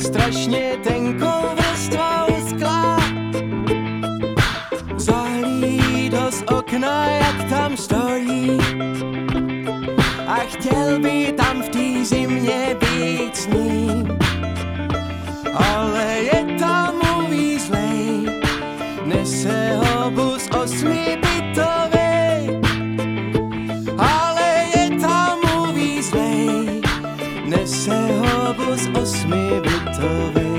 strašně tenkou vrstvou skla. Zahlídl z okna, jak tam stojí, a chtěl by tam v té zimě být s ním. Ale je tam uvízlej, nese ho bus 8bytovej. Ale je tam uvízlej, nese ho bus 8bytovej.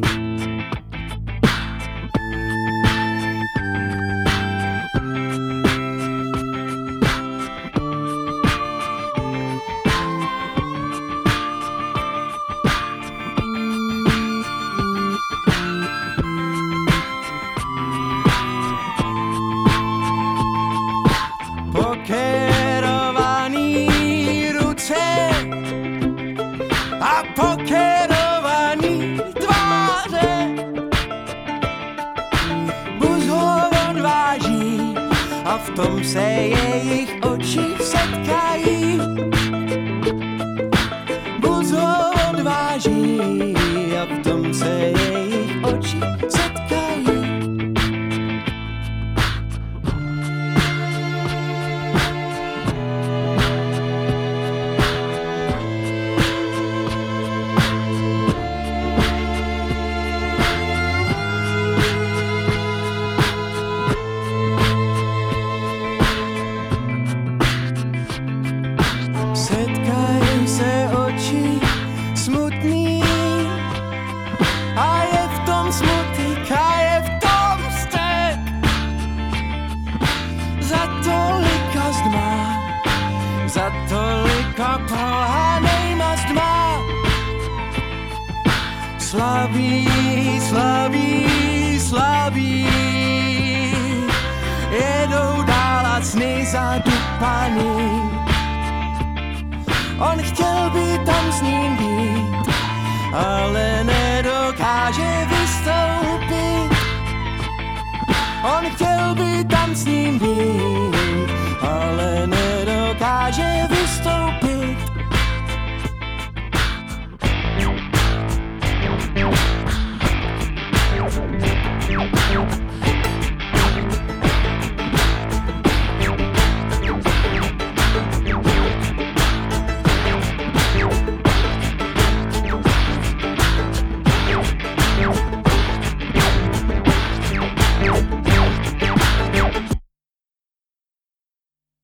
Pokerovaný ruce a pokerovaný tváře. Bus ho odváží a v tom se jejich oči setkají. Bus ho odváží a v tom se jejich oči setkají. Setkají se oči smutný a je v tom smutek a je v tom vztek. Za tolika zdma, za tolika pohanejma zdma. Slabý, slabý, slabý, jedou dál a sny zadupaný. On chtěl být tam s ním